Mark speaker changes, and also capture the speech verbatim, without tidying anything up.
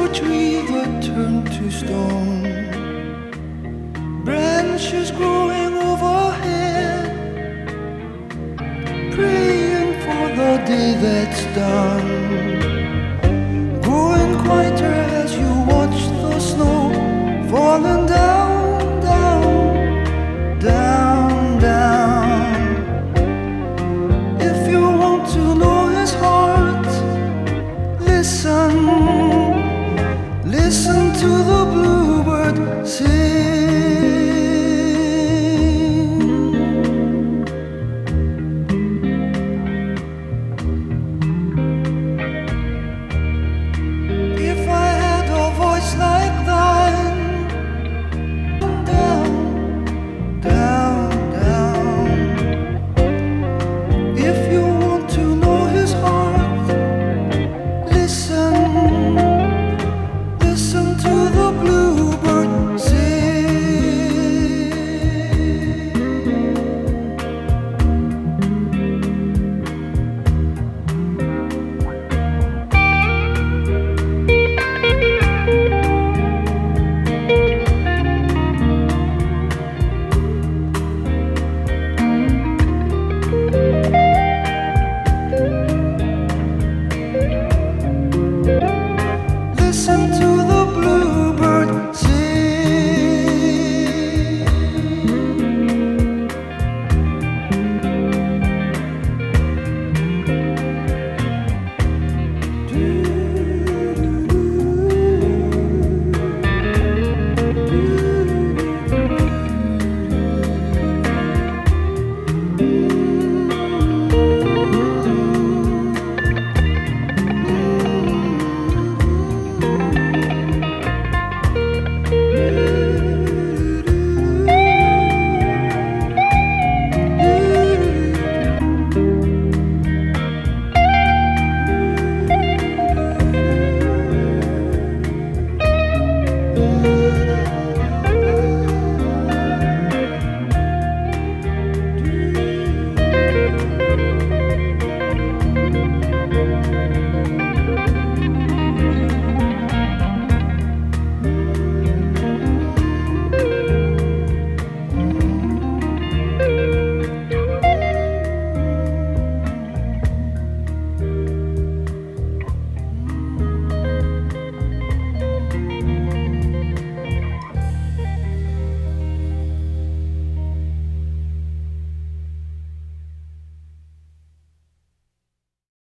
Speaker 1: a tree that turned to stone, branches growing overhead, praying for the day that's done. Growing quieter as you watch the snow falling down, down, down, down. If you want to know his heart, listen, listen to the bluebird sing.